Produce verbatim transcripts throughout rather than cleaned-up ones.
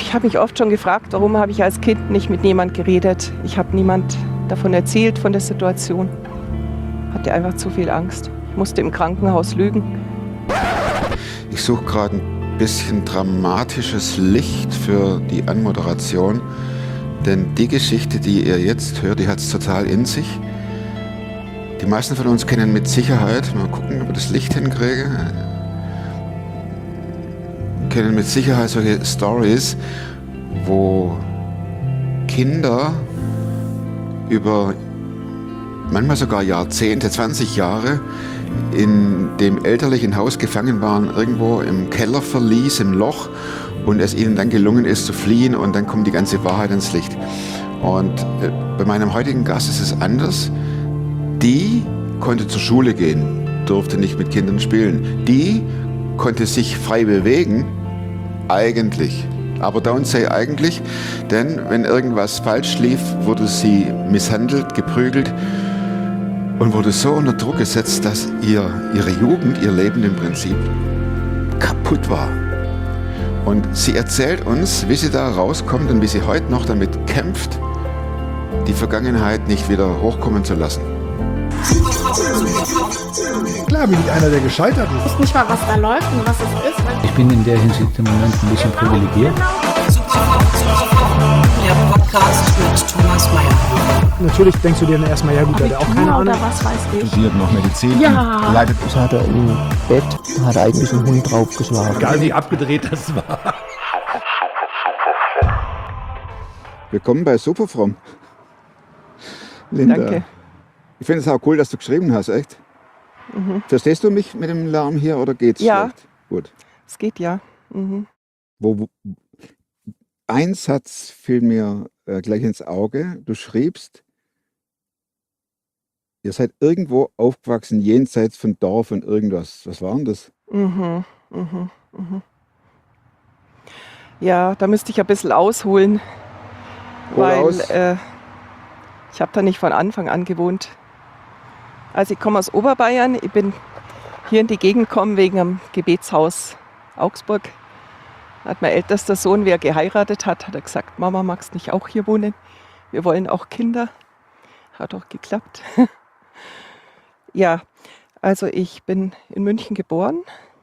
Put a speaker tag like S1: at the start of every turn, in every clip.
S1: Ich habe mich oft schon gefragt, warum habe ich als Kind nicht mit niemand geredet. Ich habe niemand davon erzählt, von der Situation. Hatte einfach zu viel Angst. Ich musste im Krankenhaus lügen.
S2: Ich suche gerade ein bisschen dramatisches Licht für die Anmoderation. Denn die Geschichte, die ihr jetzt hört, die hat es total in sich. Die meisten von uns kennen mit Sicherheit, mal gucken, ob ich das Licht hinkriege, kennen mit Sicherheit solche Stories, wo Kinder über manchmal sogar Jahrzehnte, zwanzig Jahre in dem elterlichen Haus gefangen waren, irgendwo im Kellerverlies, im Loch, und es ihnen dann gelungen ist zu fliehen, und dann kommt die ganze Wahrheit ins Licht. Und äh, bei meinem heutigen Gast ist es anders. Die konnte zur Schule gehen, durfte nicht mit Kindern spielen. Die konnte sich frei bewegen, eigentlich. Aber don't say eigentlich, denn wenn irgendwas falsch lief, wurde sie misshandelt, geprügelt und wurde so unter Druck gesetzt, dass ihr, ihre Jugend, ihr Leben im Prinzip kaputt war. Und sie erzählt uns, wie sie da rauskommt und wie sie heute noch damit kämpft, die Vergangenheit nicht wieder hochkommen zu lassen.
S3: Klar bin ich einer, der gescheitert ist.
S4: Ich weiß nicht mal, was da läuft und was es ist.
S5: Ich bin in der Hinsicht im Moment ein bisschen privilegiert.
S6: Der Podcast mit Thomas Mayer.
S3: Natürlich denkst du dir dann erstmal, ja gut, der hat auch keine Ahnung.
S4: Oder was weiß ich.
S7: Studiert noch Medizin.
S4: Ja.
S7: Leidet.
S8: Das hat er im Bett, hat eigentlich einen Hund draufgeschlagen.
S3: Egal wie abgedreht das war.
S2: Willkommen bei Superfromm. Linda.
S1: Danke.
S2: Ich finde es auch cool, dass du geschrieben hast, echt.
S1: Mhm.
S2: Verstehst du mich mit dem Lärm hier oder geht's
S1: Ja.
S2: schlecht? Gut.
S1: Es geht ja. Mhm.
S2: Wo, wo, ein Satz fiel mir äh, gleich ins Auge. Du schriebst, ihr seid irgendwo aufgewachsen, jenseits von Dorf und irgendwas. Was war denn das?
S1: Mhm. Mhm. Mhm. Ja, da müsste ich ein bisschen ausholen,
S2: Hol
S1: weil
S2: aus.
S1: äh, ich habe da nicht von Anfang an gewohnt. Also ich komme aus Oberbayern, ich bin hier in die Gegend gekommen wegen am Gebetshaus Augsburg. Da hat mein ältester Sohn, wer geheiratet hat, hat er gesagt, Mama, magst nicht auch hier wohnen? Wir wollen auch Kinder. Hat auch geklappt. Ja, also ich bin in München geboren.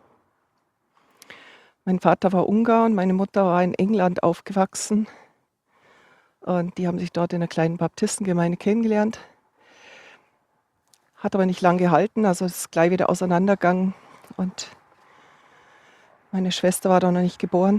S1: Mein Vater war Ungar und meine Mutter war in England aufgewachsen. Und die haben sich dort in einer kleinen Baptistengemeinde kennengelernt. Hat aber nicht lang gehalten, also ist gleich wieder auseinandergegangen. Und meine Schwester war da noch nicht geboren.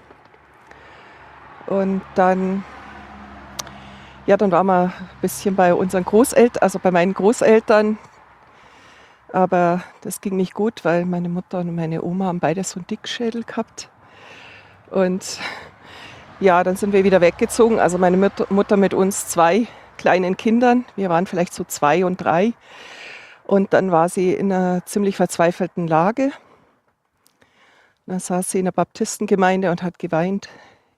S1: Und dann, ja, dann waren wir ein bisschen bei unseren Großeltern, also bei meinen Großeltern. Aber das ging nicht gut, weil meine Mutter und meine Oma haben beide so einen Dickschädel gehabt. Und ja, dann sind wir wieder weggezogen. Also meine Mutter mit uns zwei kleinen Kindern. Wir waren vielleicht so zwei und drei. Und dann war sie in einer ziemlich verzweifelten Lage. Dann saß sie in der Baptistengemeinde und hat geweint.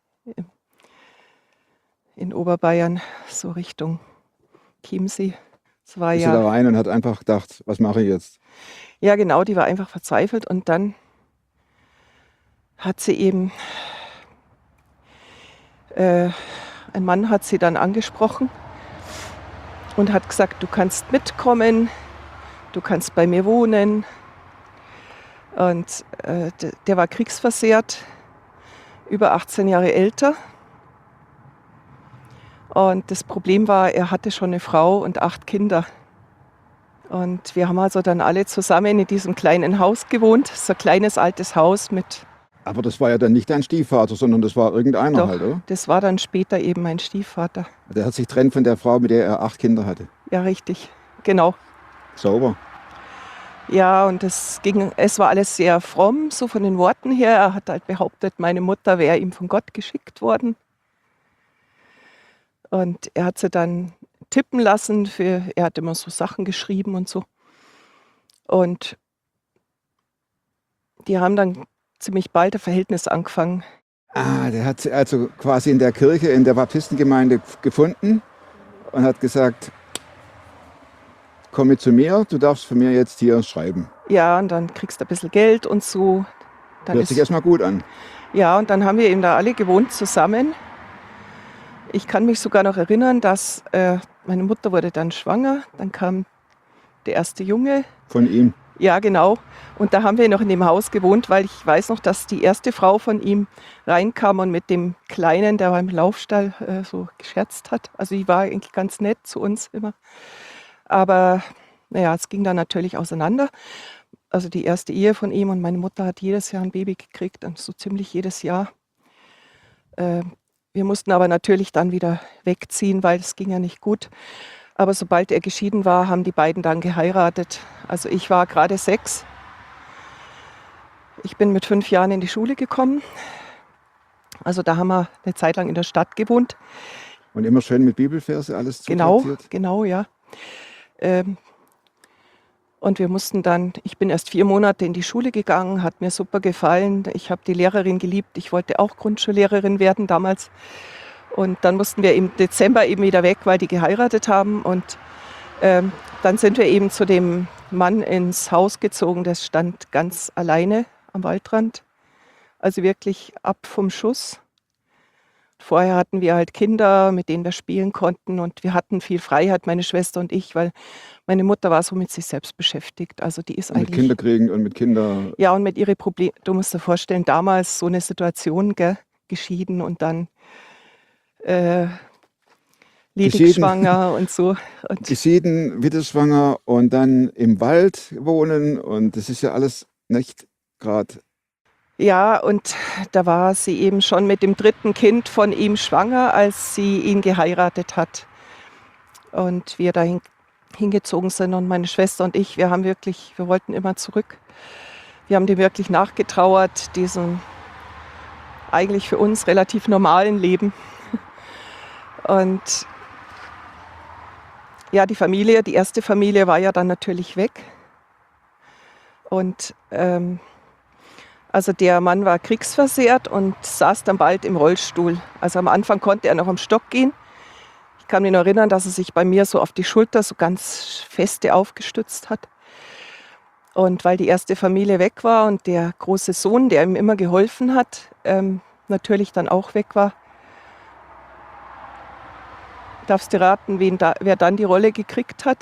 S1: In Oberbayern, so Richtung Chiemsee. Das war
S2: Ist
S1: ja,
S2: sie da rein und hat einfach gedacht, was mache ich jetzt?
S1: ja, genau, die war einfach verzweifelt. Und dann hat sie eben, äh, ein Mann hat sie dann angesprochen und hat gesagt, du kannst mitkommen, du kannst bei mir wohnen. Und äh, der, der war kriegsversehrt, über achtzehn Jahre älter. Und das Problem war, er hatte schon eine Frau und acht Kinder. Und wir haben also dann alle zusammen in diesem kleinen Haus gewohnt. So ein kleines altes Haus mit...
S2: Aber das war ja dann nicht dein Stiefvater, sondern das war irgendeiner
S1: Doch,
S2: halt, oder?
S1: das war dann später eben mein Stiefvater.
S2: Der hat sich getrennt von der Frau, mit der er acht Kinder hatte.
S1: Ja, richtig, genau.
S2: Sauber.
S1: Ja, und es ging, es war alles sehr fromm, so von den Worten her. Er hat halt behauptet, meine Mutter wäre ihm von Gott geschickt worden. Und er hat sie dann tippen lassen, für, er hat immer so Sachen geschrieben und so. Und die haben dann ziemlich bald ein Verhältnis angefangen.
S2: Ah, der hat sie also quasi in der Kirche, in der Baptistengemeinde gefunden und hat gesagt, komm mit zu mir, du darfst von mir jetzt hier schreiben.
S1: Ja, und dann kriegst du ein bisschen Geld und so. Dann
S2: Hört
S1: ist,
S2: sich erstmal gut an.
S1: ja, und dann haben wir eben da alle gewohnt zusammen. Ich kann mich sogar noch erinnern, dass äh, meine Mutter wurde dann schwanger. Dann kam der erste Junge.
S2: Von ihm.
S1: Ja, genau. Und da haben wir noch in dem Haus gewohnt, weil ich weiß noch, dass die erste Frau von ihm reinkam und mit dem Kleinen, der war im Laufstall, äh, so gescherzt hat. Also die war eigentlich ganz nett zu uns immer. Aber naja, es ging dann natürlich auseinander. Also die erste Ehe von ihm und meine Mutter hat jedes Jahr ein Baby gekriegt, und so ziemlich jedes Jahr. Äh, wir mussten aber natürlich dann wieder wegziehen, weil es ging ja nicht gut. Aber sobald er geschieden war, haben die beiden dann geheiratet. Also ich war gerade sechs. Ich bin mit fünf Jahren in die Schule gekommen. Also da haben wir eine Zeit lang in der Stadt gewohnt.
S2: Und immer schön mit Bibelverse alles
S1: Genau,
S2: zutraktiert?
S1: genau, ja. Ähm, und wir mussten dann, ich bin erst vier Monate in die Schule gegangen, hat mir super gefallen. Ich habe die Lehrerin geliebt. Ich wollte auch Grundschullehrerin werden damals. Und dann mussten wir im Dezember eben wieder weg, weil die geheiratet haben. Und ähm, dann sind wir eben zu dem Mann ins Haus gezogen. Der stand ganz alleine am Waldrand. Also wirklich ab vom Schuss. Vorher hatten wir halt Kinder, mit denen wir spielen konnten. Und wir hatten viel Freiheit, meine Schwester und ich, weil meine Mutter war so mit sich selbst beschäftigt. Also die ist
S2: Und mit
S1: eigentlich...
S2: Kinder kriegen und mit Kindern.
S1: Ja, und mit ihren Problemen. Du musst dir vorstellen, damals so eine Situation, gell, geschieden und dann äh, ledig schwanger und so. Und
S2: Geschieden, witterschwanger und dann im Wald wohnen. Und das ist ja alles nicht gerade.
S1: ja, und da war sie eben schon mit dem dritten Kind von ihm schwanger, als sie ihn geheiratet hat. Und wir dahin hingezogen sind und meine Schwester und ich, wir haben wirklich, wir wollten immer zurück. Wir haben dem wirklich nachgetrauert, diesem eigentlich für uns relativ normalen Leben. Und ja, die Familie, die erste Familie war ja dann natürlich weg. Und ähm, also der Mann war kriegsversehrt und saß dann bald im Rollstuhl. Also am Anfang konnte er noch am Stock gehen. Ich kann mich noch erinnern, dass er sich bei mir so auf die Schulter so ganz feste aufgestützt hat. Und weil die erste Familie weg war und der große Sohn, der ihm immer geholfen hat, ähm, natürlich dann auch weg war, darfst du raten, wen da, wer dann die Rolle gekriegt hat?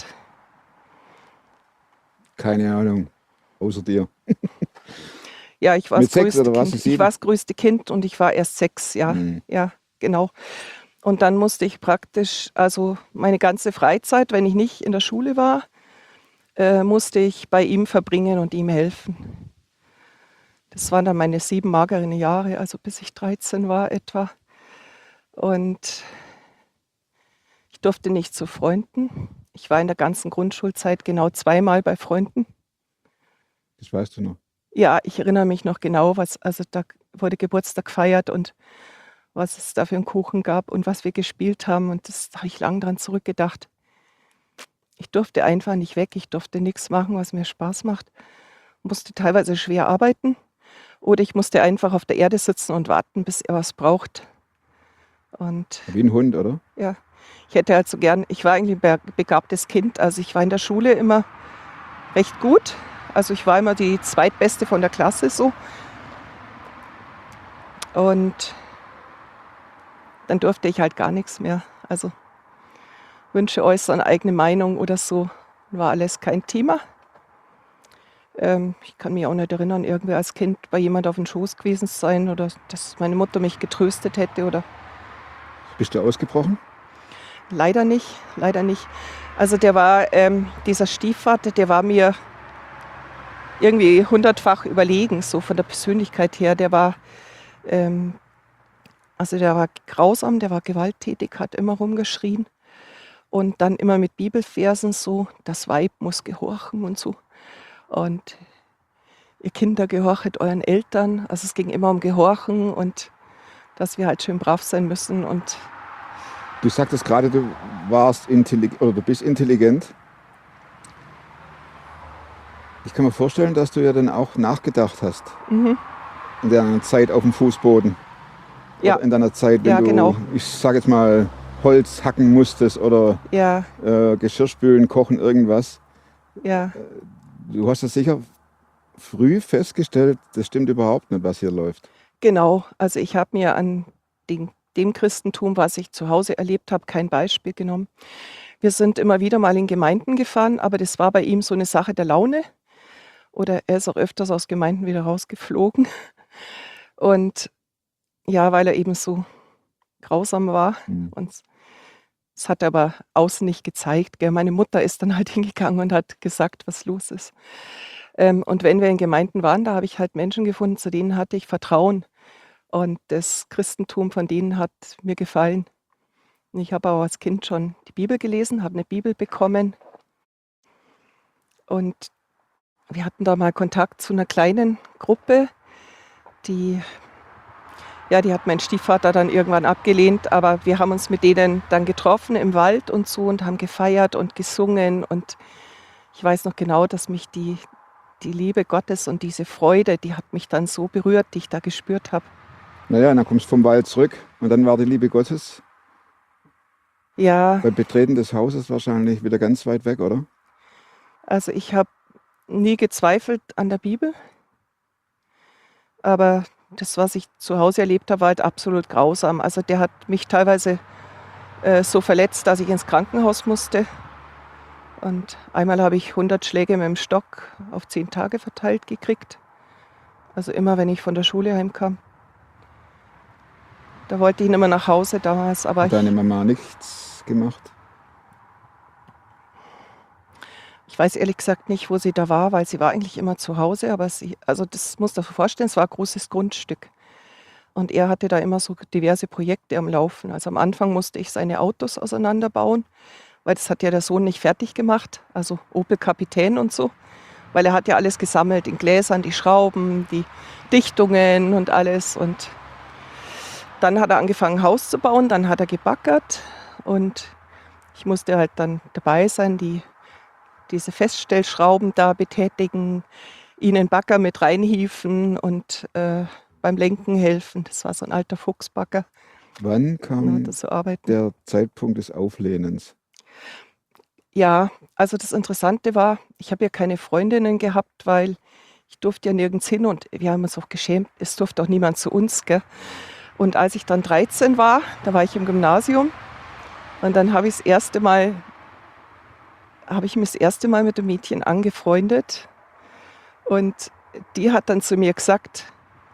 S2: Keine Ahnung. Außer dir.
S1: Ja, ich war
S2: Mit
S1: das
S2: sechs
S1: größte
S2: oder was?
S1: Kind.
S2: Sieben?
S1: Ich war das größte Kind und ich war erst sechs, ja.
S2: Mhm.
S1: Ja, genau. Und dann musste ich praktisch, also meine ganze Freizeit, wenn ich nicht in der Schule war, äh, musste ich bei ihm verbringen und ihm helfen. Das waren dann meine sieben mageren Jahre, also bis ich dreizehn war etwa. Und ich durfte nicht zu Freunden. Ich war in der ganzen Grundschulzeit genau zweimal bei Freunden.
S2: Das weißt du noch.
S1: Ja, ich erinnere mich noch genau, was, also da wurde Geburtstag gefeiert und was es da für einen Kuchen gab und was wir gespielt haben. Und das habe ich lange dran zurückgedacht. Ich durfte einfach nicht weg, ich durfte nichts machen, was mir Spaß macht. Musste teilweise schwer arbeiten oder ich musste einfach auf der Erde sitzen und warten, bis er was braucht. Und
S2: Wie ein Hund, oder?
S1: ja, ich hätte halt so gern, ich war eigentlich ein begabtes Kind, also ich war in der Schule immer recht gut. Also ich war immer die zweitbeste von der Klasse so. Und dann durfte ich halt gar nichts mehr. Also Wünsche äußern, eigene Meinung oder so, war alles kein Thema. Ähm, ich kann mich auch nicht erinnern, irgendwie als Kind bei jemand auf dem Schoß gewesen sein oder dass meine Mutter mich getröstet hätte oder
S2: Bist du ausgebrochen?
S1: leider nicht, leider nicht. Also der war, ähm, dieser Stiefvater, der war mir irgendwie hundertfach überlegen, so von der Persönlichkeit her. Der war, ähm, also der war grausam, der war gewalttätig, hat immer rumgeschrien und dann immer mit Bibelversen so, das Weib muss gehorchen und so. Und ihr Kinder gehorchet euren Eltern. Also es ging immer um Gehorchen und dass wir halt schön brav sein müssen. Und
S2: Du sagtest gerade, du warst intelligent oder du bist intelligent. Ich kann mir vorstellen, dass du ja dann auch nachgedacht hast.
S1: mhm.
S2: In deiner Zeit auf dem Fußboden.
S1: Ja.
S2: Oder in deiner Zeit, wenn
S1: Ja,
S2: du,
S1: genau.
S2: ich sage jetzt mal, Holz hacken musstest oder
S1: ja,
S2: äh, Geschirr spülen, kochen, irgendwas.
S1: ja,
S2: Du hast das sicher früh festgestellt, das stimmt überhaupt nicht, was hier läuft.
S1: Genau, also ich habe mir an den, dem Christentum, was ich zu Hause erlebt habe, kein Beispiel genommen. Wir sind immer wieder mal in Gemeinden gefahren, aber das war bei ihm so eine Sache der Laune. Oder er ist auch öfters aus Gemeinden wieder rausgeflogen. Und ja, weil er eben so grausam war.
S2: Hm.
S1: Und das hat er aber außen nicht gezeigt. Gell. Meine Mutter ist dann halt hingegangen und hat gesagt, was los ist. Ähm, und wenn wir in Gemeinden waren, da habe ich halt Menschen gefunden, zu denen hatte ich Vertrauen. Und das Christentum von denen hat mir gefallen. Und ich habe auch als Kind schon die Bibel gelesen, habe eine Bibel bekommen. Und wir hatten da mal Kontakt zu einer kleinen Gruppe, die, ja, die hat mein Stiefvater dann irgendwann abgelehnt, aber wir haben uns mit denen dann getroffen im Wald und so und haben gefeiert und gesungen. Und ich weiß noch genau, dass mich die, die Liebe Gottes und diese Freude, die hat mich dann so berührt, die ich da gespürt habe.
S2: Naja, dann kommst du vom Wald zurück und dann war die Liebe Gottes
S1: Ja,
S2: beim Betreten des Hauses wahrscheinlich wieder ganz weit weg, oder?
S1: also ich habe nie gezweifelt an der Bibel, aber das, was ich zu Hause erlebt habe, war halt absolut grausam. Also der hat mich teilweise äh, so verletzt, dass ich ins Krankenhaus musste. Und einmal habe ich hundert Schläge mit dem Stock auf zehn Tage verteilt gekriegt. Also immer, wenn ich von der Schule heimkam. Da wollte ich nicht mehr nach Hause damals, aber
S2: Hat deine
S1: ich,
S2: Mama nichts gemacht?
S1: ich weiß ehrlich gesagt nicht, wo sie da war, weil sie war eigentlich immer zu Hause. Aber sie, also das musst du dir vorstellen, es war ein großes Grundstück. Und er hatte da immer so diverse Projekte am Laufen. Also am Anfang musste ich seine Autos auseinanderbauen, weil das hat ja der Sohn nicht fertig gemacht. Also Opel Kapitän und so. Weil er hat ja alles gesammelt, in Gläsern, die Schrauben, die Dichtungen und alles. Und dann hat er angefangen, ein Haus zu bauen, dann hat er gebaggert. Und ich musste halt dann dabei sein, die diese Feststellschrauben da betätigen, ihnen Bagger mit reinhieven und äh, beim Lenken helfen. Das war so ein alter Fuchsbagger.
S2: Wann
S1: Dann
S2: kam
S1: hat er so arbeiten.
S2: der Zeitpunkt des Auflehnens?
S1: Ja, also das Interessante war, ich habe ja keine Freundinnen gehabt, weil ich durfte ja nirgends hin und wir haben uns auch geschämt, es durfte auch niemand zu uns. Gell? Und als ich dann dreizehn war, da war ich im Gymnasium und dann habe ich das erste Mal, habe ich mich das erste Mal mit einem Mädchen angefreundet und die hat dann zu mir gesagt,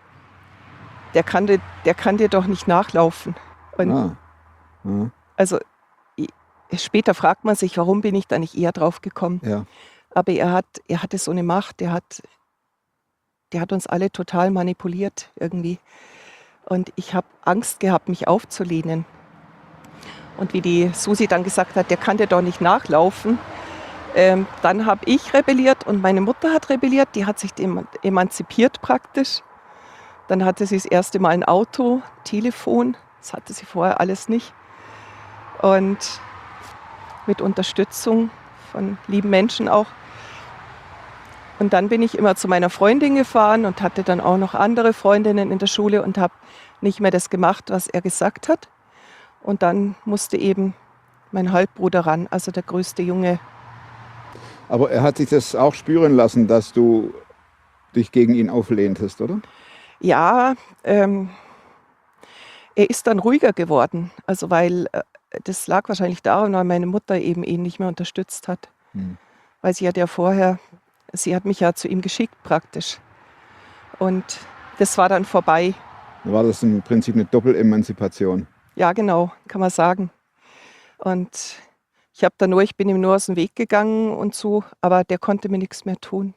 S1: der kann dir, der kann dir doch nicht nachlaufen. Und
S2: Ah. Ja.
S1: also i- später fragt man sich, warum bin ich da nicht eher drauf gekommen?
S2: Ja.
S1: Aber er hat, er hatte so eine Macht, der hat, der hat uns alle total manipuliert irgendwie. Und ich habe Angst gehabt, mich aufzulehnen. Und wie die Susi dann gesagt hat, der kann dir doch nicht nachlaufen. Ähm, dann habe ich rebelliert und meine Mutter hat rebelliert, die hat sich eman- emanzipiert praktisch. Dann hatte sie das erste Mal ein Auto, Telefon, das hatte sie vorher alles nicht. Und mit Unterstützung von lieben Menschen auch. Und dann bin ich immer zu meiner Freundin gefahren und hatte dann auch noch andere Freundinnen in der Schule und habe nicht mehr das gemacht, was er gesagt hat. Und dann musste eben mein Halbbruder ran, also der größte Junge.
S2: Aber er hat sich das auch spüren lassen, dass du dich gegen ihn auflehntest, oder?
S1: Ja, ähm, er ist dann ruhiger geworden. Also weil äh, das lag wahrscheinlich daran, weil meine Mutter eben ihn nicht mehr unterstützt hat.
S2: Hm.
S1: Weil sie hat ja vorher, sie hat mich ja zu ihm geschickt praktisch. Und das war dann vorbei.
S2: Da war das im Prinzip eine Doppelemanzipation.
S1: Ja, genau, kann man sagen. Und ich habe dann nur, ich bin ihm nur aus dem Weg gegangen und so, aber der konnte mir nichts mehr tun.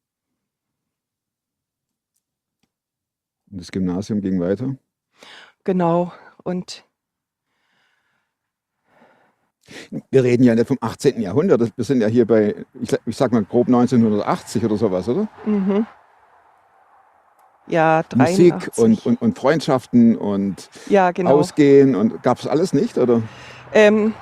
S2: Und das Gymnasium ging weiter.
S1: Genau. Und
S2: Wir reden ja nicht vom achtzehnten Jahrhundert. Wir sind ja hier bei, ich, ich sag mal, grob neunzehnhundertachtzig oder sowas, oder?
S1: mhm. Ja,
S2: Musik
S1: dreiundachtzig.
S2: und, und, und Freundschaften und
S1: ja, genau.
S2: Ausgehen. Und gab es alles nicht, oder?
S1: Ähm,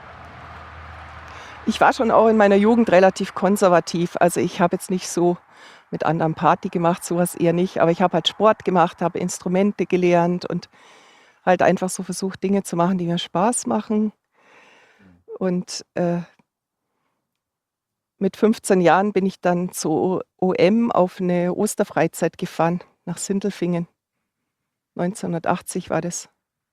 S1: ich war schon auch in meiner Jugend relativ konservativ. Also ich habe jetzt nicht so mit anderen Party gemacht, sowas eher nicht. Aber ich habe halt Sport gemacht, habe Instrumente gelernt und halt einfach so versucht, Dinge zu machen, die mir Spaß machen. Und äh, mit fünfzehn Jahren bin ich dann zu O M auf eine Osterfreizeit gefahren, nach Sindelfingen. neunzehnhundertachtzig war das.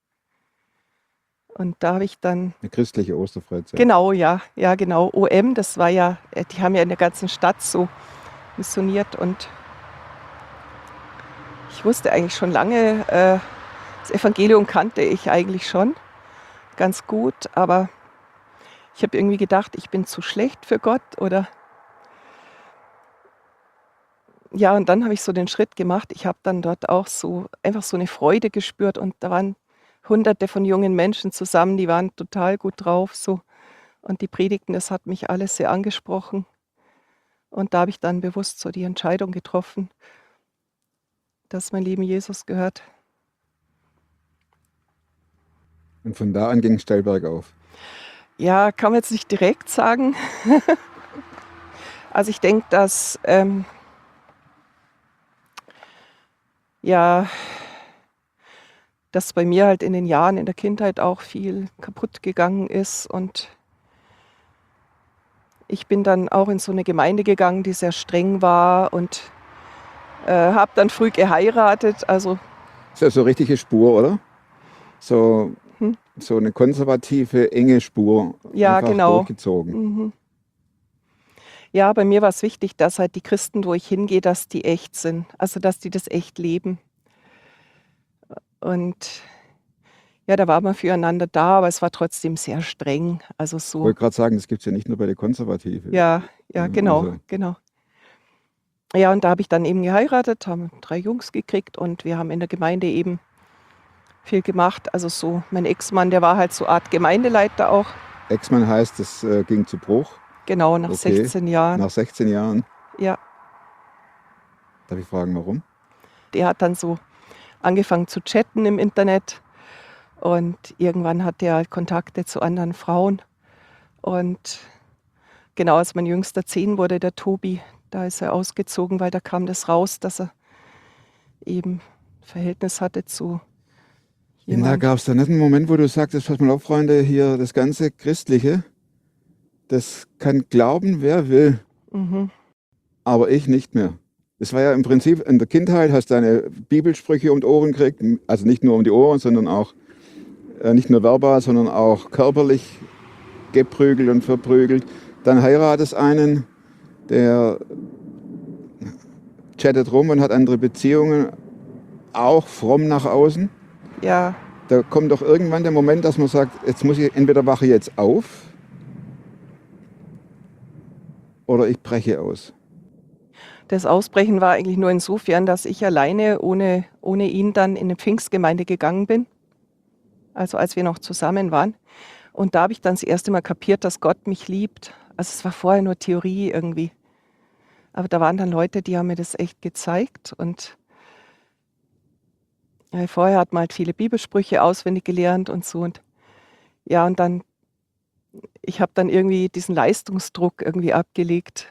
S1: Und da habe ich dann,
S2: Eine christliche Osterfreizeit.
S1: genau, ja, ja, genau, O M, das war ja, äh, die haben ja in der ganzen Stadt so missioniert und ich wusste eigentlich schon lange, äh, das Evangelium kannte ich eigentlich schon ganz gut, aber ich habe irgendwie gedacht, ich bin zu schlecht für Gott oder ja, und dann habe ich so den Schritt gemacht. Ich habe dann dort auch so einfach so eine Freude gespürt und da waren Hunderte von jungen Menschen zusammen, die waren total gut drauf so und die Predigten, das hat mich alles sehr angesprochen und da habe ich dann bewusst so die Entscheidung getroffen, dass mein Leben Jesus gehört.
S2: Und von da an ging es steil bergauf.
S1: Ja, kann man jetzt nicht direkt sagen. Also ich denke, dass ähm, ja, dass bei mir halt in den Jahren in der Kindheit auch viel kaputt gegangen ist und ich bin dann auch in so eine Gemeinde gegangen, die sehr streng war und äh, habe dann früh geheiratet. Also
S2: Das ist ja so eine richtige Spur, oder? So,
S1: Hm.
S2: so eine konservative, enge Spur.
S1: Ja,
S2: einfach
S1: genau.
S2: durchgezogen.
S1: Mhm. Ja, bei mir war es wichtig, dass halt die Christen, wo ich hingehe, dass die echt sind. Also, dass die das echt leben. Und ja, da war man füreinander da, aber es war trotzdem sehr streng. Also
S2: Ich
S1: so,
S2: wollte gerade sagen, das gibt es ja nicht nur bei den Konservativen.
S1: ja, ja,
S2: Ja,
S1: genau,
S2: also-
S1: genau. Ja, und da habe ich dann eben geheiratet, haben drei Jungs gekriegt und wir haben in der Gemeinde eben viel gemacht. Also so, mein Ex-Mann, der war halt so Art Gemeindeleiter auch.
S2: Ex-Mann heißt, das äh, ging zu Bruch
S1: Genau, nach
S2: Okay.
S1: sechzehn Jahren.
S2: nach sechzehn Jahren.
S1: Ja,
S2: Darf ich fragen, warum?
S1: der hat dann so angefangen zu chatten im Internet und irgendwann hat er halt Kontakte zu anderen Frauen. Und genau als mein jüngster zehn wurde, der Tobi, da ist er ausgezogen, weil da kam das raus, dass er eben Verhältnis hatte zu
S2: Da
S1: jemandem.
S2: gab es da nicht einen Moment, wo du sagtest, pass mal auf, Freunde, hier das ganze Christliche, das kann glauben, wer will,
S1: Mhm.
S2: aber ich nicht mehr. Das war ja im Prinzip in der Kindheit, hast deine Bibelsprüche um die Ohren gekriegt, also nicht nur um die Ohren, sondern auch äh, nicht nur verbal, sondern auch körperlich geprügelt und verprügelt. Dann heiratest einen, der chattet rum und hat andere Beziehungen, auch fromm nach außen.
S1: Ja,
S2: Da kommt doch irgendwann der Moment, dass man sagt, jetzt muss ich, entweder wache ich jetzt auf oder ich breche aus.
S1: das Ausbrechen war eigentlich nur insofern, dass ich alleine ohne, ohne ihn dann in eine Pfingstgemeinde gegangen bin. Also als wir noch zusammen waren. Und da habe ich dann das erste Mal kapiert, dass Gott mich liebt. Also es war vorher nur Theorie irgendwie. Aber da waren dann Leute, die haben mir das echt gezeigt. Und ja, vorher hat man halt viele Bibelsprüche auswendig gelernt und so. Und ja, und dann, ich habe dann irgendwie diesen Leistungsdruck irgendwie abgelegt.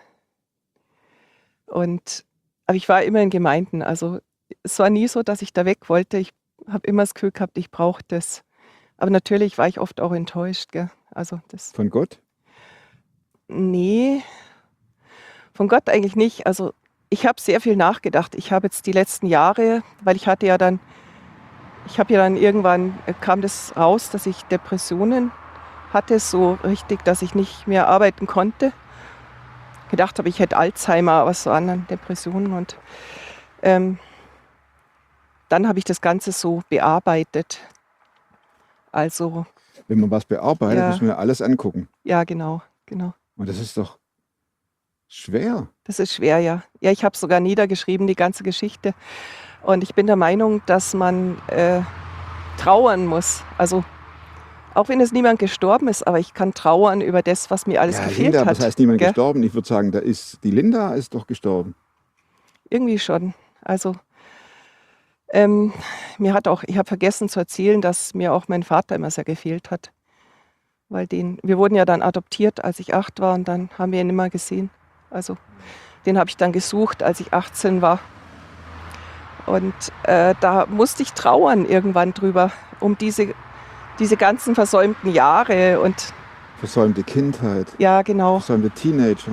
S1: Und, aber ich war immer in Gemeinden. Also es war nie so, dass ich da weg wollte. Ich habe immer das Gefühl gehabt, ich brauche das. Aber natürlich war ich oft auch enttäuscht. Gell? Also das,
S2: Von Gott?
S1: nee, von Gott eigentlich nicht. Also ich habe sehr viel nachgedacht. Ich habe jetzt die letzten Jahre, weil ich hatte ja dann, ich habe ja dann irgendwann, äh, kam das raus, dass ich Depressionen hatte, so richtig, dass ich nicht mehr arbeiten konnte. Gedacht habe, ich hätte Alzheimer, aber so anderen Depressionen. Und ähm, dann habe ich das Ganze so bearbeitet. Also,
S2: Wenn man was bearbeitet,
S1: Ja.
S2: muss man ja alles angucken.
S1: ja, genau, genau.
S2: Und das ist doch schwer.
S1: Das ist schwer, ja. Ja, ich habe sogar niedergeschrieben, die ganze Geschichte. Und ich bin der Meinung, dass man äh, trauern muss. Also, auch wenn es niemand gestorben ist, aber ich kann trauern über das, was mir alles
S2: Ja,
S1: gefehlt
S2: Linda,
S1: hat.
S2: was heißt niemand
S1: gell?
S2: gestorben? Ich würde sagen, da ist die Linda ist doch gestorben.
S1: Irgendwie schon. Also, ähm, mir hat auch, ich habe vergessen zu erzählen, dass mir auch mein Vater immer sehr gefehlt hat. Weil den, wir wurden ja dann adoptiert, als ich acht war und dann haben wir ihn immer gesehen. Also, den habe ich dann gesucht, als ich achtzehn war. Und äh, da musste ich trauern irgendwann drüber, um diese, diese ganzen versäumten Jahre und
S2: Versäumte Kindheit,
S1: ja, genau.
S2: versäumte Teenager.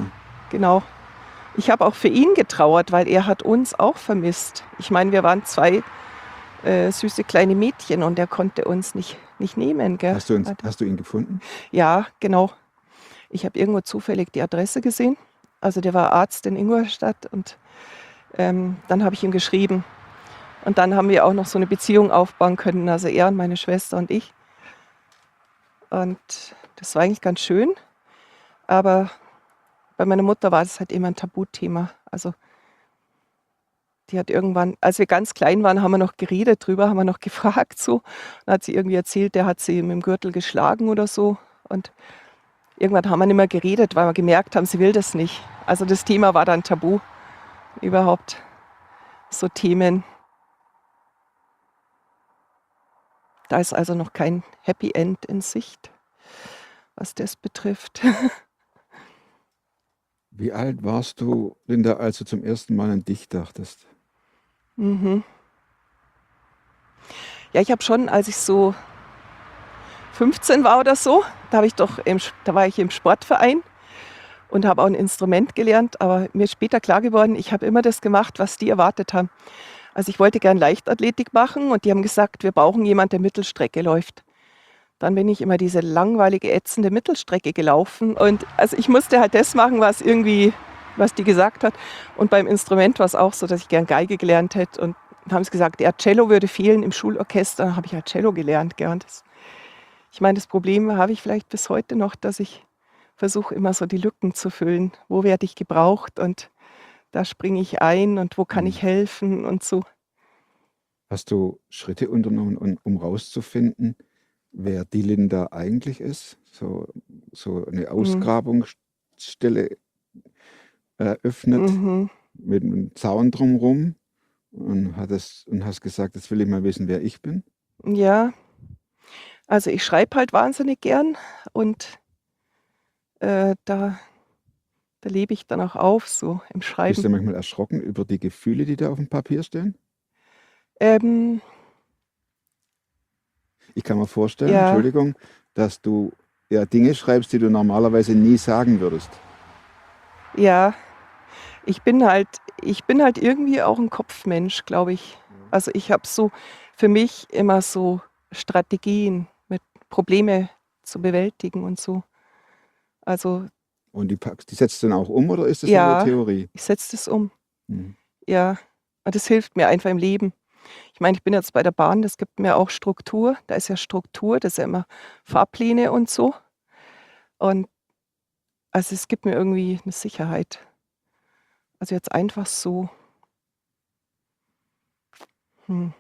S1: genau. Ich habe auch für ihn getrauert, weil er hat uns auch vermisst. Ich meine, wir waren zwei äh, süße kleine Mädchen und er konnte uns nicht, nicht nehmen. Gell?
S2: Hast du, uns, hast du ihn gefunden?
S1: Ja, genau. Ich habe irgendwo zufällig die Adresse gesehen. Also der war Arzt in Ingolstadt und ähm, dann habe ich ihm geschrieben. Und dann haben wir auch noch so eine Beziehung aufbauen können, also er und meine Schwester und ich. Und das war eigentlich ganz schön. Aber bei meiner Mutter war das halt immer ein Tabuthema. Also die hat irgendwann, als wir ganz klein waren, haben wir noch geredet drüber, haben wir noch gefragt so. Dann hat sie irgendwie erzählt, der hat sie mit dem Gürtel geschlagen oder so. Und irgendwann haben wir nicht mehr geredet, weil wir gemerkt haben, sie will das nicht. Also das Thema war dann tabu. Überhaupt so Themen. Da ist also noch kein Happy End in Sicht, was das betrifft.
S2: Wie alt warst du, Linda, als du zum ersten Mal an dich dachtest?
S1: Mhm. Ja, ich habe schon, als ich so fünfzehn war oder so, da, habe ich doch im, da war ich im Sportverein und habe auch ein Instrument gelernt. Aber mir ist später klar geworden, ich habe immer das gemacht, was die erwartet haben. Also ich wollte gern Leichtathletik machen und die haben gesagt, wir brauchen jemanden, der Mittelstrecke läuft. Dann bin ich immer diese langweilige, ätzende Mittelstrecke gelaufen. Und also ich musste halt das machen, was irgendwie, was die gesagt hat. Und beim Instrument war es auch so, dass ich gern Geige gelernt hätte. Und haben sie gesagt, ja, Cello würde fehlen im Schulorchester. Dann habe ich halt Cello gelernt. Gern. Das, ich meine, das Problem habe ich vielleicht bis heute noch, dass ich versuche immer so die Lücken zu füllen. Wo werde ich gebraucht und da springe ich ein und wo kann ich helfen und so.
S2: Hast du Schritte unternommen, um, um rauszufinden, wer die Linda eigentlich ist? So, so eine Ausgrabungsstelle eröffnet
S1: Mhm.
S2: mit einem Zaun drumherum und, hat es, und hast gesagt, jetzt will ich mal wissen, wer ich bin?
S1: Ja, also ich schreibe halt wahnsinnig gern und äh, da, da lebe ich dann auch auf, so im
S2: Bist du
S1: Schreiben.
S2: manchmal erschrocken über die Gefühle, die da auf dem Papier stehen?
S1: Ähm,
S2: Ich kann mir vorstellen,
S1: ja,
S2: Entschuldigung, dass du ja Dinge schreibst, die du normalerweise nie sagen würdest.
S1: ja, ich bin halt, ich bin halt irgendwie auch ein Kopfmensch, glaube ich. Also ich habe so für mich immer so Strategien, mit Probleme zu bewältigen und so. Also
S2: Und die, packst, die setzt du dann auch um oder ist das nur
S1: ja,
S2: Theorie?
S1: ich setze das um.
S2: Mhm.
S1: Ja, und das hilft mir einfach im Leben. Ich meine, ich bin jetzt bei der Bahn, das gibt mir auch Struktur. Da ist ja Struktur, das ist ja immer Fahrpläne und so. Und also es gibt mir irgendwie eine Sicherheit. Also jetzt einfach so. Hm,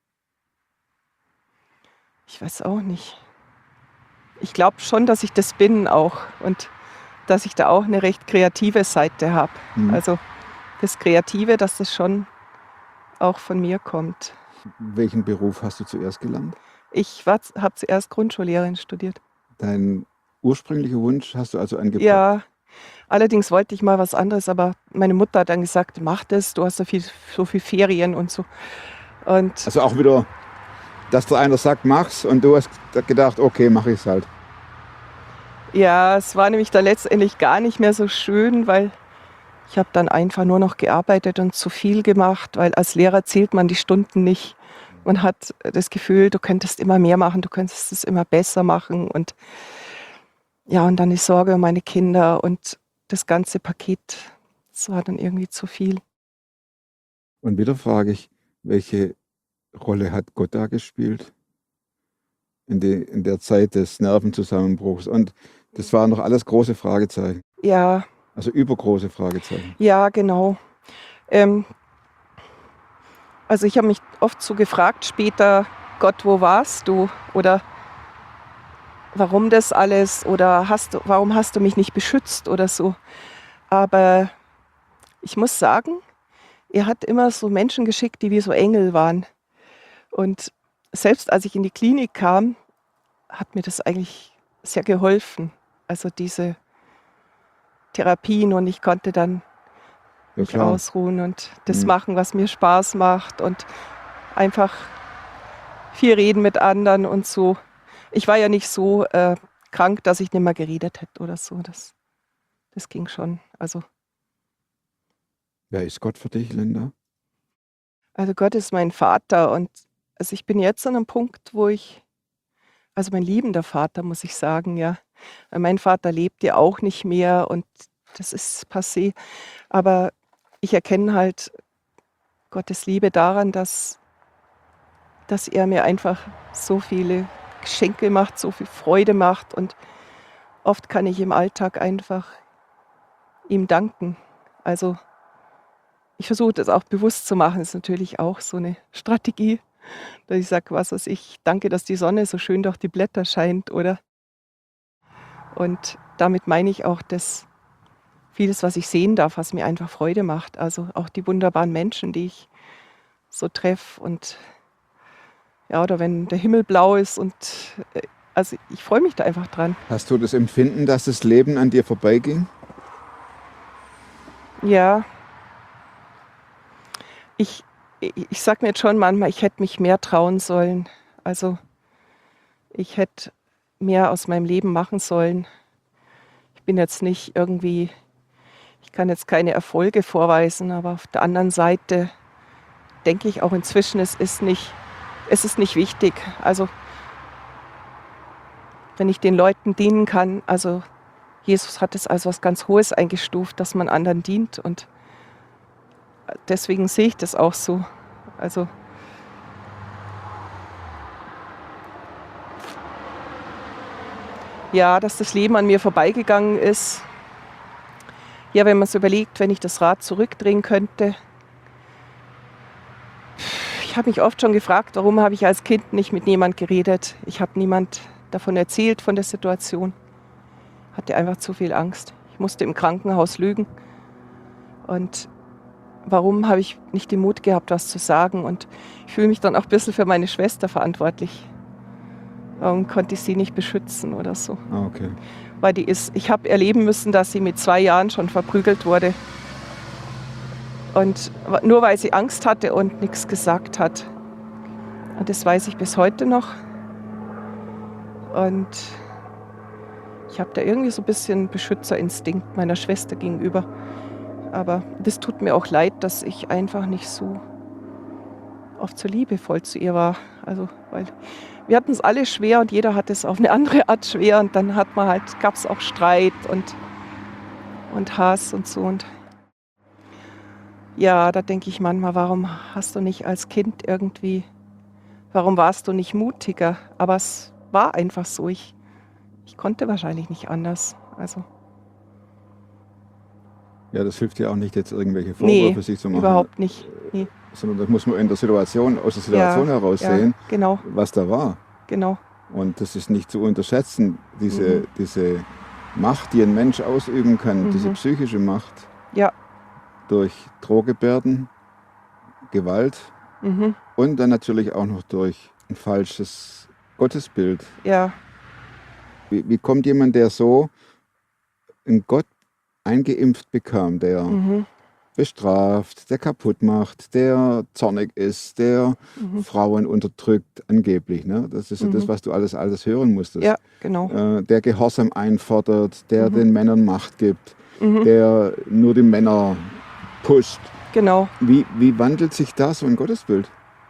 S1: ich weiß auch nicht. Ich glaube schon, dass ich das bin auch und dass ich da auch eine recht kreative Seite habe.
S2: Mhm.
S1: Also das Kreative, dass das schon auch von mir kommt.
S2: Welchen Beruf hast du zuerst gelernt?
S1: Ich habe zuerst Grundschullehrerin studiert.
S2: Dein ursprünglicher Wunsch hast du also angepackt?
S1: Ja, allerdings wollte ich mal was anderes, aber meine Mutter hat dann gesagt, mach das, du hast so viel, so viel Ferien und so. Und
S2: Also auch wieder, dass da einer sagt, mach's und du hast gedacht, okay, mach ich's halt.
S1: ja, es war nämlich dann letztendlich gar nicht mehr so schön, weil ich habe dann einfach nur noch gearbeitet und zu viel gemacht, weil als Lehrer zählt man die Stunden nicht. Man hat das Gefühl, du könntest immer mehr machen, du könntest es immer besser machen. Und ja, und dann die Sorge um meine Kinder und das ganze Paket, das war dann irgendwie zu viel.
S2: Und wieder frage ich, welche Rolle hat Gott da gespielt in, die, in der Zeit des Nervenzusammenbruchs? Und das waren noch alles große Fragezeichen.
S1: Ja,
S2: Also übergroße Fragezeichen.
S1: ja, genau. Ähm, also ich habe mich oft so gefragt später, Gott, wo warst du? Oder warum das alles? Oder hast du, warum hast du mich nicht beschützt oder so? Aber ich muss sagen, er hat immer so Menschen geschickt, die wie so Engel waren. Und selbst als ich in die Klinik kam, hat mir das eigentlich sehr geholfen. Also diese Therapien und ich konnte dann
S2: Ja,
S1: mich
S2: klar.
S1: ausruhen und das
S2: Mhm.
S1: machen, was mir Spaß macht und einfach viel reden mit anderen und so. Ich war ja nicht so äh, krank, dass ich nicht mehr geredet hätte oder so. Das, das ging schon. Also
S2: Wer ist Gott für dich, Linda?
S1: Also Gott ist mein Vater und also ich bin jetzt an einem Punkt, wo ich, also mein liebender Vater, muss ich sagen, ja. Weil mein Vater lebt ja auch nicht mehr und das ist passé. Aber ich erkenne halt Gottes Liebe daran, dass, dass er mir einfach so viele Geschenke macht, so viel Freude macht und oft kann ich im Alltag einfach ihm danken. Also ich versuche das auch bewusst zu machen, das ist natürlich auch so eine Strategie, dass ich sage, was weiß ich, danke, dass die Sonne so schön durch die Blätter scheint, oder? Und damit meine ich auch, dass vieles, was ich sehen darf, was mir einfach Freude macht. Also auch die wunderbaren Menschen, die ich so treffe und ja, oder wenn der Himmel blau ist und äh, also ich freue mich da einfach dran.
S2: Hast du das Empfinden, dass das Leben an dir vorbeiging?
S1: Ja, ich, ich, ich sage mir jetzt schon manchmal, ich hätte mich mehr trauen sollen. Also ich hätte mehr aus meinem Leben machen sollen. Ich bin jetzt nicht irgendwie, ich kann jetzt keine Erfolge vorweisen, aber auf der anderen Seite denke ich auch inzwischen, es ist nicht, es ist nicht wichtig. Also wenn ich den Leuten dienen kann, also Jesus hat es als was ganz Hohes eingestuft, dass man anderen dient und deswegen sehe ich das auch so. Also ja, dass das Leben an mir vorbeigegangen ist. Ja, wenn man es überlegt, wenn ich das Rad zurückdrehen könnte. Ich habe mich oft schon gefragt, warum habe ich als Kind nicht mit niemand geredet. Ich habe niemand davon erzählt, von der Situation. Hatte einfach zu viel Angst. Ich musste im Krankenhaus lügen. Und warum habe ich nicht den Mut gehabt, was zu sagen? Und ich fühle mich dann auch ein bisschen für meine Schwester verantwortlich. Warum konnte ich sie nicht beschützen oder so?
S2: Ah, okay.
S1: Weil die ist, ich habe erleben müssen, dass sie mit zwei Jahren schon verprügelt wurde. Und nur weil sie Angst hatte und nichts gesagt hat. Und das weiß ich bis heute noch. Und ich habe da irgendwie so ein bisschen Beschützerinstinkt meiner Schwester gegenüber. Aber das tut mir auch leid, dass ich einfach nicht so oft so liebevoll zu ihr war. Also, weil wir hatten es alle schwer und jeder hat es auf eine andere Art schwer. Und dann hat man halt, gab es auch Streit und, und Hass und so. Und ja, da denke ich manchmal, warum hast du nicht als Kind irgendwie, warum warst du nicht mutiger? Aber es war einfach so. Ich, ich konnte wahrscheinlich nicht anders. Also,
S2: Ja, das hilft ja auch nicht, jetzt irgendwelche Vorwürfe
S1: nee,
S2: sich zu machen.
S1: überhaupt nicht. Nee.
S2: Sondern das muss man in der Situation, aus der Situation
S1: Ja,
S2: heraus
S1: ja,
S2: sehen,
S1: genau,
S2: was da war.
S1: genau.
S2: Und das ist nicht zu unterschätzen, diese,
S1: Mhm.
S2: diese Macht, die ein Mensch ausüben kann,
S1: Mhm.
S2: diese psychische Macht
S1: Ja.
S2: durch Drohgebärden, Gewalt
S1: Mhm.
S2: und dann natürlich auch noch durch ein falsches Gottesbild.
S1: Ja.
S2: Wie, wie kommt jemand, der so einen Gott eingeimpft bekam, der
S1: Mhm.
S2: bestraft, der kaputt macht, der zornig ist, der
S1: Mhm.
S2: Frauen unterdrückt, angeblich. Ne? Das ist ja das,
S1: Mhm.
S2: was du alles, alles hören musstest.
S1: Ja, genau.
S2: Äh, der Gehorsam einfordert, der
S1: Mhm.
S2: den Männern Macht gibt,
S1: Mhm.
S2: der nur die Männer pusht.
S1: Genau.
S2: Wie, wie wandelt sich da so ein Gottesbild?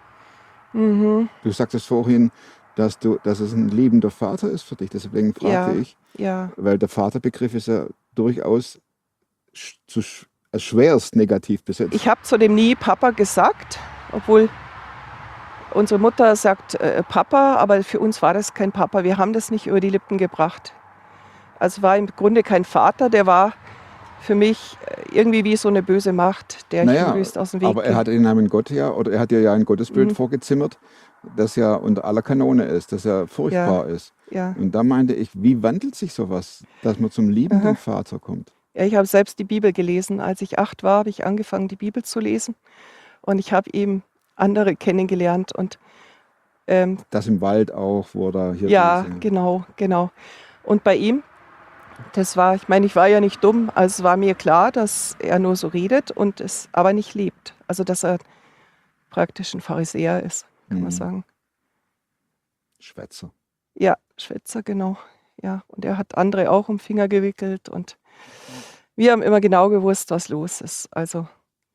S1: Mhm.
S2: Du sagtest vorhin, dass, du, dass es ein liebender Vater ist für dich. Deswegen fragte
S1: Ja.
S2: ich,
S1: Ja.
S2: weil der Vaterbegriff ist ja durchaus sch- zu sch- schwerst negativ besetzt.
S1: Ich habe zu dem nie Papa gesagt, obwohl unsere Mutter sagt äh, Papa, aber für uns war das kein Papa. Wir haben das nicht über die Lippen gebracht. Also war im Grunde kein Vater, der war für mich äh, irgendwie wie so eine böse Macht, der ich
S2: Naja,
S1: möglichst aus dem Weg
S2: aber er
S1: gehe.
S2: hat den Namen Gott ja, oder er hat dir ja ein Gottesbild
S1: Mhm.
S2: vorgezimmert, das ja unter aller Kanone ist, das ja furchtbar ist.
S1: Ja.
S2: Und da meinte ich, wie wandelt sich sowas, dass man zum liebenden
S1: Aha.
S2: Vater kommt?
S1: Ja, ich habe selbst die Bibel gelesen. Als ich acht war, habe ich angefangen, die Bibel zu lesen. Und ich habe eben andere kennengelernt. Und ähm,
S2: Das im Wald auch, wo er da hier
S1: ja,
S2: diese-
S1: genau, genau. Und bei ihm, das war, ich meine, ich war ja nicht dumm, also es war mir klar, dass er nur so redet und es aber nicht lebt. Also dass er praktisch ein Pharisäer ist, kann man
S2: Mhm.
S1: sagen.
S2: Schwätzer.
S1: Ja, Schwätzer, genau. Ja, und er hat andere auch um den Finger gewickelt und wir haben immer genau gewusst, was los ist. Also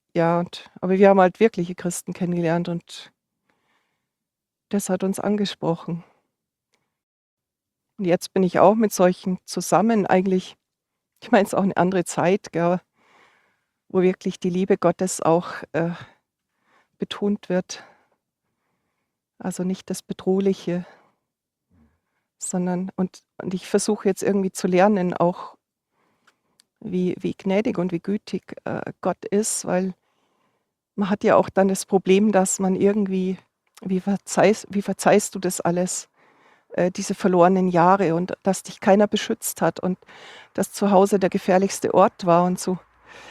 S1: ja, und, aber wir haben halt wirkliche Christen kennengelernt und das hat uns angesprochen. Und jetzt bin ich auch mit solchen zusammen eigentlich, ich meine, es ist auch eine andere Zeit, gell, wo wirklich die Liebe Gottes auch äh, betont wird. Also nicht das Bedrohliche, sondern, und, und ich versuche jetzt irgendwie zu lernen, auch wie, wie gnädig und wie gütig äh, Gott ist, weil man hat ja auch dann das Problem, dass man irgendwie, wie verzeihst, wie verzeihst du das alles, äh, diese verlorenen Jahre und dass dich keiner beschützt hat und dass zu Hause der gefährlichste Ort war und so.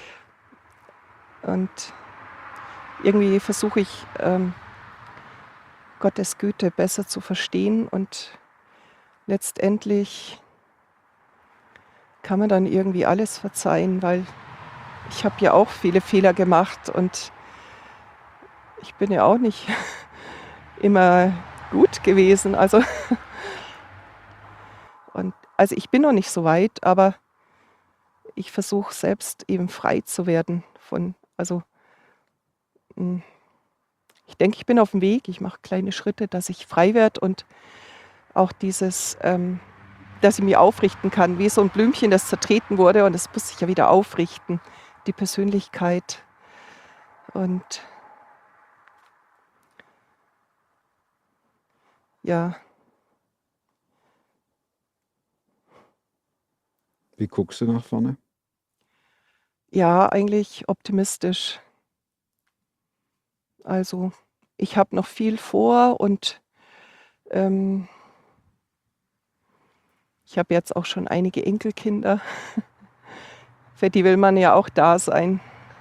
S1: Und irgendwie versuche ich, ähm, Gottes Güte besser zu verstehen und letztendlich kann man dann irgendwie alles verzeihen, weil ich habe ja auch viele Fehler gemacht und ich bin ja auch nicht immer gut gewesen. Also, und, also ich bin noch nicht so weit, aber ich versuche selbst eben frei zu werden von, also mh, ich denke, ich bin auf dem Weg, ich mache kleine Schritte, dass ich frei werde und auch dieses, ähm, dass ich mich aufrichten kann, wie so ein Blümchen, das zertreten wurde und das muss sich ja wieder aufrichten, die Persönlichkeit. Und ja,
S2: Wie guckst du nach vorne?
S1: ja, eigentlich optimistisch. Also ich habe noch viel vor und ähm, ich habe jetzt auch schon einige Enkelkinder. Für die will man ja auch da sein.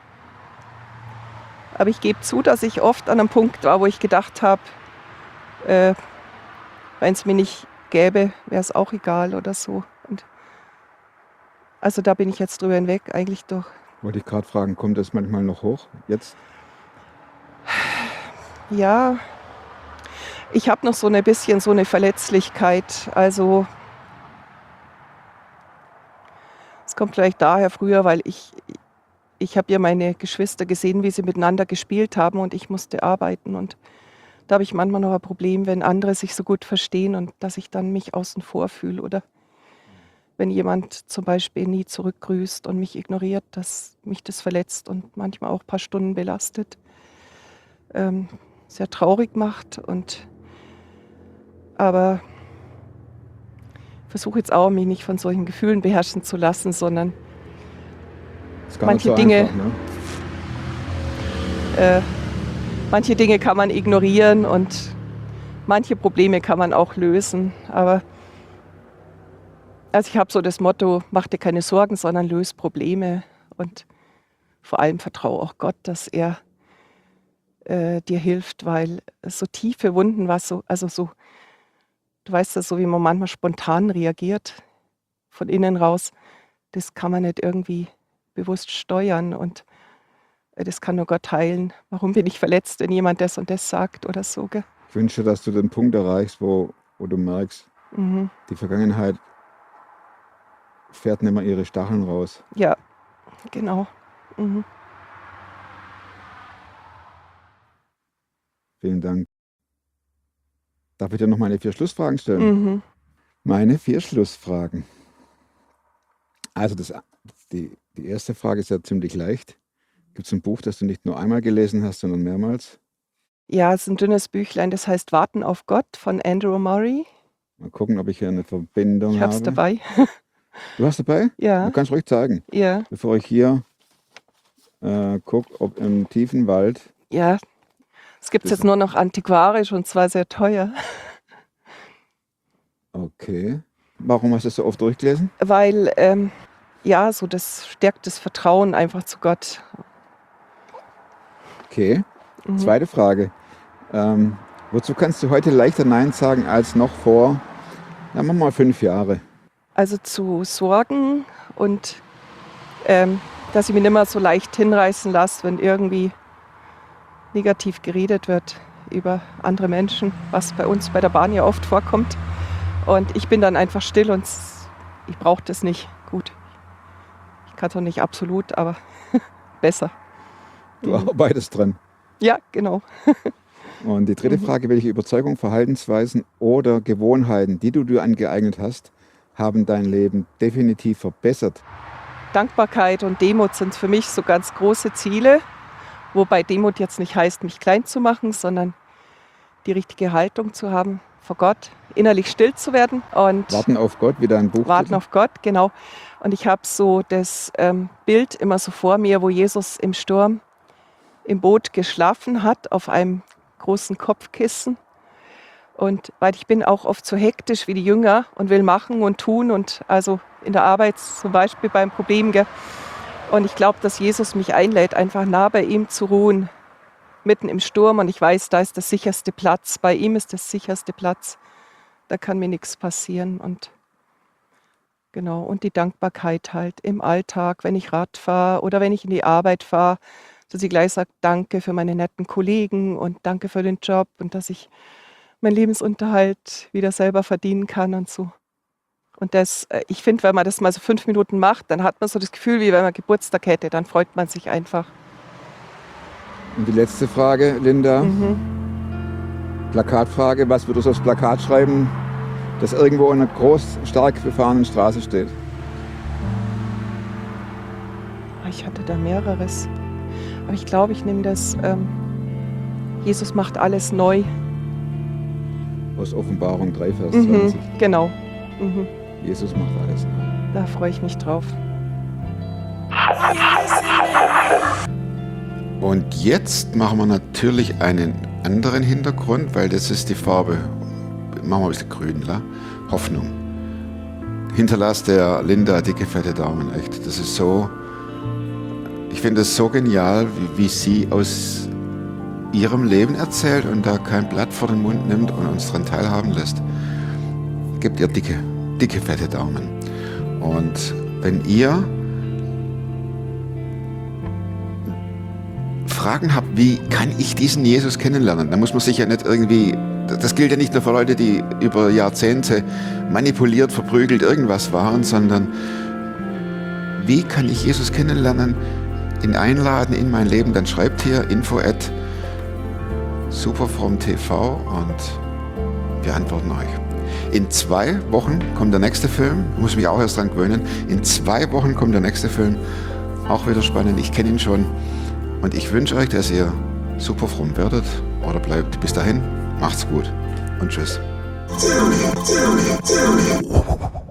S1: Aber ich gebe zu, dass ich oft an einem Punkt war, wo ich gedacht habe, äh, wenn es mir nicht gäbe, wäre es auch egal oder so. Und also da bin ich jetzt drüber hinweg, eigentlich doch.
S2: Wollte ich gerade fragen, kommt das manchmal noch hoch jetzt?
S1: Ja, ich habe noch so ein bisschen so eine Verletzlichkeit. Also es kommt vielleicht daher früher, weil ich, ich habe ja meine Geschwister gesehen, wie sie miteinander gespielt haben und ich musste arbeiten. Und da habe ich manchmal noch ein Problem, wenn andere sich so gut verstehen und dass ich dann mich außen vor fühle. Oder wenn jemand zum Beispiel nie zurückgrüßt und mich ignoriert, dass mich das verletzt und manchmal auch ein paar Stunden belastet. Ähm, sehr traurig macht. Und aber ich versuche jetzt auch, mich nicht von solchen Gefühlen beherrschen zu lassen, sondern
S2: Ist gar nicht
S1: manche
S2: so
S1: Dinge,
S2: einfach, ne?
S1: äh, manche Dinge kann man ignorieren und manche Probleme kann man auch lösen. Aber also ich habe so das Motto, mach dir keine Sorgen, sondern löse Probleme und vor allem vertraue auch Gott, dass er äh, dir hilft, weil so tiefe Wunden, was so, also so, du weißt ja, so wie man manchmal spontan reagiert, von innen raus, das kann man nicht irgendwie bewusst steuern und äh, das kann nur Gott heilen. Warum bin ich verletzt, wenn jemand das und das sagt oder so, gell?
S2: Ich wünsche, dass du den Punkt erreichst, wo, wo du merkst,
S1: Mhm.
S2: die Vergangenheit fährt nicht mehr ihre Stacheln raus.
S1: Ja, genau. Mhm.
S2: Vielen Dank. Darf ich dir noch meine vier Schlussfragen stellen?
S1: Mhm.
S2: Meine vier Schlussfragen. Also das, die, die erste Frage ist ja ziemlich leicht. Gibt es ein Buch, das du nicht nur einmal gelesen hast, sondern mehrmals?
S1: Ja, es ist ein dünnes Büchlein, das heißt Warten auf Gott von Andrew Murray.
S2: Mal gucken, ob ich hier eine Verbindung
S1: Ich
S2: habe.
S1: habe es dabei.
S2: Du hast dabei?
S1: Ja,
S2: Du kannst ruhig zeigen.
S1: ja,
S2: Bevor ich hier äh, gucke, ob im tiefen Wald.
S1: ja. Es gibt es
S2: Das-
S1: jetzt nur noch antiquarisch und zwar sehr teuer,
S2: Okay. Warum hast du es so oft durchgelesen?
S1: weil ähm, ja, so das stärkt das Vertrauen einfach zu Gott.
S2: Okay.
S1: Mhm.
S2: Zweite Frage. Ähm, wozu kannst du heute leichter Nein sagen als noch vor, ja, mach mal fünf Jahre?
S1: Also zu Sorgen und ähm, dass ich mich nicht mehr so leicht hinreißen lasse, wenn irgendwie negativ geredet wird über andere Menschen, was bei uns bei der Bahn ja oft vorkommt. Und ich bin dann einfach still und s- ich brauche das nicht. Gut, ich kann es auch nicht absolut, aber besser.
S7: Du arbeitest dran.
S1: Ja, genau.
S7: Und die dritte Frage, welche Überzeugung, Verhaltensweisen oder Gewohnheiten, die du dir angeeignet hast, haben dein Leben definitiv verbessert?
S1: Dankbarkeit und Demut sind für mich so ganz große Ziele, wobei Demut jetzt nicht heißt, mich klein zu machen, sondern die richtige Haltung zu haben vor Gott, innerlich still zu werden und
S7: Warten auf Gott, wie dein Buch.
S1: warten auf Gott, genau. Und ich habe so das ähm, Bild immer so vor mir, wo Jesus im Sturm im Boot geschlafen hat, auf einem großen Kopfkissen. Und weil ich bin auch oft so hektisch wie die Jünger und will machen und tun und also in der Arbeit zum Beispiel beim Problem. Gell? Und ich glaube, dass Jesus mich einlädt, einfach nah bei ihm zu ruhen, mitten im Sturm. Und ich weiß, da ist der sicherste Platz. Bei ihm ist der sicherste Platz. Da kann mir nichts passieren. Und genau, und die Dankbarkeit halt im Alltag, wenn ich Rad fahre oder wenn ich in die Arbeit fahre, dass ich gleich sage, danke für meine netten Kollegen und danke für den Job und dass ich meinen Lebensunterhalt wieder selber verdienen kann und so. Und das, ich finde, wenn man das mal so fünf Minuten macht, dann hat man so das Gefühl, wie wenn man Geburtstag hätte, dann freut man sich einfach.
S7: Und die letzte Frage, Linda.
S1: Mhm.
S7: Plakatfrage, was würdest du aufs Plakat schreiben, das irgendwo in einer groß, stark befahrenen Straße steht?
S1: Ich hatte da mehreres. Aber ich glaube, ich nehme das, ähm, Jesus macht alles neu.
S7: Aus Offenbarung drei, Vers
S1: Mhm,
S7: zwanzig.
S1: genau. Mhm.
S7: Jesus macht alles neu.
S1: Da freue ich mich drauf.
S2: Und jetzt machen wir natürlich einen anderen Hintergrund, weil das ist die Farbe, machen wir ein bisschen grün, la? Hoffnung. Hinterlass der Linda dicke, fette Daumen, echt. Das ist so, ich finde es so genial, wie, wie sie aus ihrem Leben erzählt und da kein Blatt vor den Mund nimmt und uns daran teilhaben lässt. Gebt ihr dicke, dicke, fette Daumen. Und wenn ihr Fragen habt, wie kann ich diesen Jesus kennenlernen, dann muss man sich ja nicht irgendwie, das gilt ja nicht nur für Leute, die über Jahrzehnte manipuliert, verprügelt, irgendwas waren, sondern wie kann ich Jesus kennenlernen, ihn einladen in mein Leben, dann schreibt hier info at superfromtv und wir antworten euch. In zwei Wochen kommt der nächste Film, muss mich auch erst dran gewöhnen, in zwei Wochen kommt der nächste Film, auch wieder spannend, ich kenne ihn schon und ich wünsche euch, dass ihr super fromm werdet oder bleibt. Bis dahin, macht's gut und tschüss.